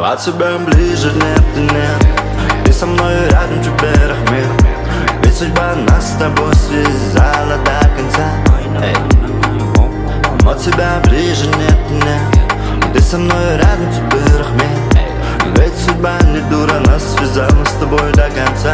От тебя ближе нет и нет. Ты со мной рядом, теперь мир. Ведь судьба нас с тобой связала до конца. От тебя ближе нет и нет. Ты со мной рядом, теперь мир. Ведь судьба не дура, нас связала с тобой до конца.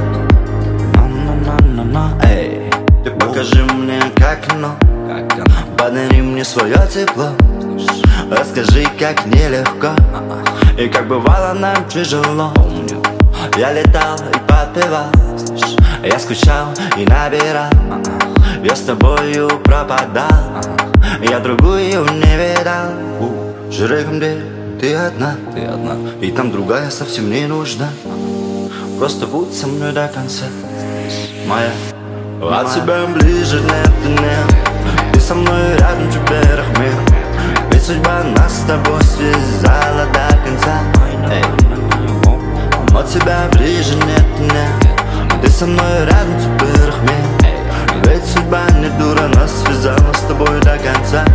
Эй, ты покажи мне, как оно. Подари мне свое тепло. Расскажи, как нелегко и как бывало нам тяжело. Я летал и подпевал, я скучал и набирал. Я с тобою пропадал, я другую не видал. Жиреком, где ты одна, и там другая совсем не нужна. Просто будь со мной до конца, моя. От тебя ближе нет и нет. Ты со мной рядом, теперь мир. Ведь судьба нас с тобой связала до конца. От тебя ближе нет и нет. Ты со мной рядом, теперь мир. Ведь судьба не дура, нас связала с тобой до конца.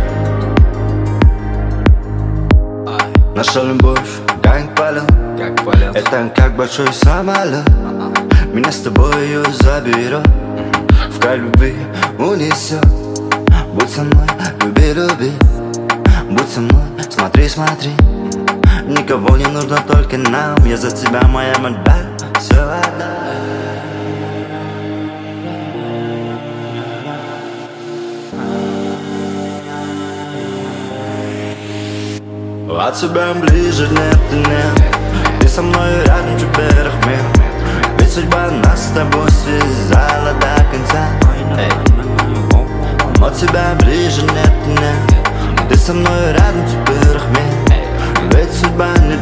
Наша любовь как полет, это как большой самолет. Меня с тобою заберет, в край любви унесет. Будь со мной, люби, люби. Будь со мной, смотри, смотри. Никого не нужно, только нам. Я за тебя, моя модель, все одна. От тебя ближе нет и нет. Ты со мной рядом, теперь мир. Ведь судьба нас с тобой связала до конца. От тебя ближе нет и нет. Ты со мной рядом, теперь мир. Ведь судьба не